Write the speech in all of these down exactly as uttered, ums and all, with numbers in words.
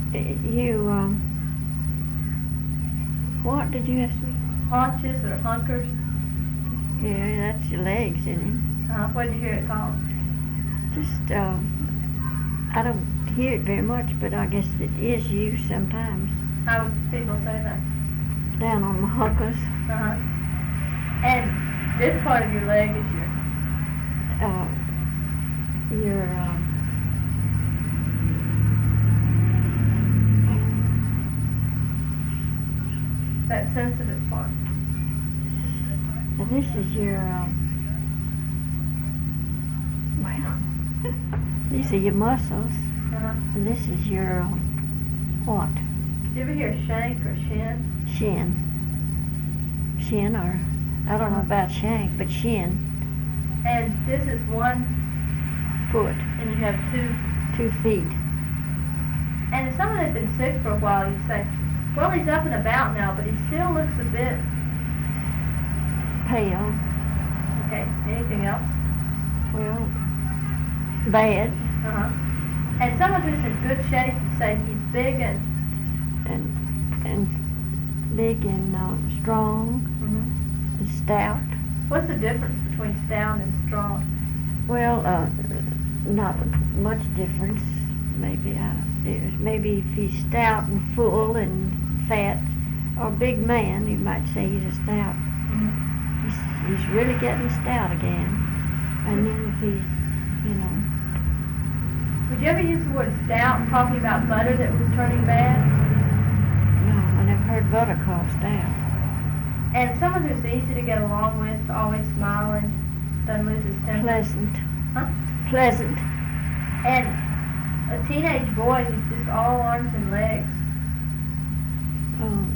You, um, what did you ask me? Haunches or hunkers? Yeah, that's your legs, isn't it? Uh, what did you hear it called? Just, uh, I don't hear it very much, but I guess it is used sometimes. How would people say that? Down on my hunkers. Uh-huh. And this part of your leg is your... Uh, your, uh, that sensitive part. now this is your, um, well, these are your muscles, Uh-huh. and this is your, um, what? Did you ever hear shank or shin? Shin. Shin, or, I don't know about shank, but shin. And this is one Foot. and you have two. Two feet. And if someone had been sick for a while, you'd say, well, he's up and about now, but he still looks a bit... Pale. Okay, anything else? Well, bad. Uh-huh. And someone who's in good shape would say he's big and... And, and big and uh, strong Mm-hmm. and stout. What's the difference between stout and strong? Well, uh, not much difference. Maybe I, it- maybe if he's stout and full and fat, or big man, you might say he's a stout. Mm-hmm. He's, he's really getting stout again. And then if he's, you know, Would you ever use the word stout talking about butter that was turning bad? no, I never heard butter called stout. And someone who's easy to get along with, always smiling, doesn't lose his temper. Pleasant. Huh? Pleasant. And a teenage boy who's just all arms and legs. Um,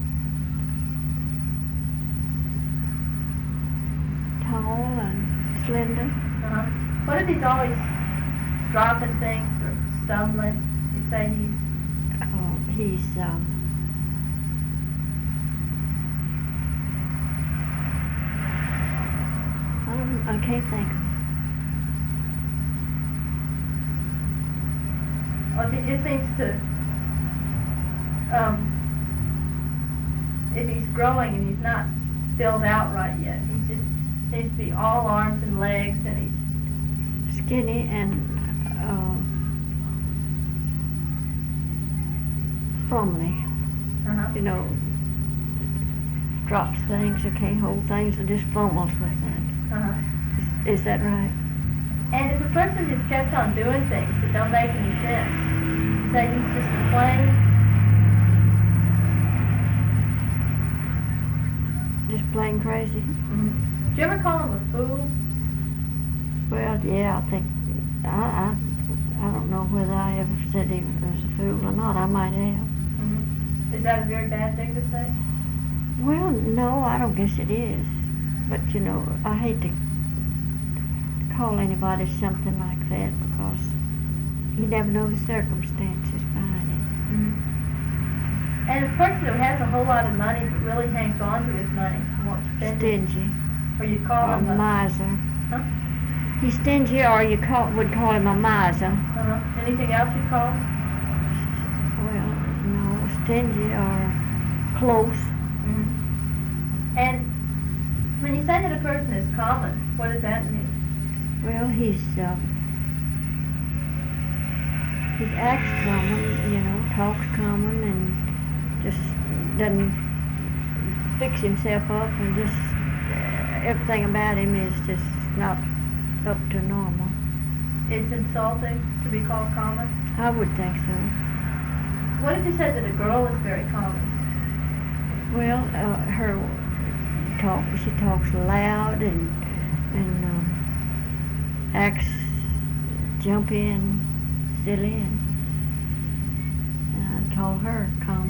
tall and slender. Uh-huh. What if he's always dropping things or stumbling? You say he's... Uh, he's, um, I don't, I can't think. Well, it just seems to... Um, if he's growing and he's not filled out right yet, he just needs to be all arms and legs, and he's... Skinny and, uh, fromly. Uh-huh. You know, drops things or can't hold things or just fumbles with that. Uh-huh. Is, is that right? And if a person just kept on doing things that don't make any sense, say he's just plain, Just plain crazy? mm-hmm. Do you ever call him a fool? Well, yeah, I think, I, I, I don't know whether I ever said he was a fool or not. I might have. Mm-hmm. Is that a very bad thing to say? Well, no, I don't guess it is. But, you know, I hate to call anybody something like that because you never know the circumstances behind it. Mm-hmm. And a person who has a whole lot of money but really hangs on to his money and won't spend it, Stingy. or you call Or him a... miser. Huh? He's stingy, or you call, would call him a miser. Uh-huh. Anything else you call him? Well, no, stingy or close. Mm-hmm. And when you say that a person is common, what does that mean? Well, he's, uh, he acts common, you know, talks common, and just doesn't fix himself up, and just uh, everything about him is just not up to normal. It's insulting to be called common. I would think so. What if you said that a girl is very common? Well, uh, her talk, she talks loud and and um, acts jumpy and silly, and, and I'd call her common.